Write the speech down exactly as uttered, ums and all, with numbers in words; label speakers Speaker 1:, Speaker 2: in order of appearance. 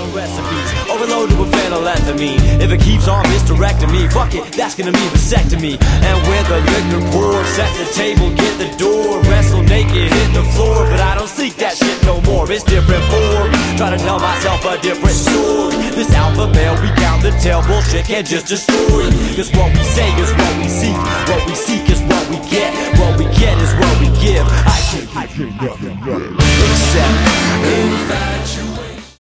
Speaker 1: no recipes, overloaded with phenylethamine. If it keeps on misdirecting me, fuck it, that's gonna mean vasectomy. And when the liquor pours, set the table, get the door, wrestle naked, hit the floor. But I don't seek that shit no more, it's different form. Try to tell myself a different story. This alpha male, we count the tail, bullshit can't just destroy. Cause what we say is what we seek, what we seek is what we get, what we get is what we give. I can't, I can't,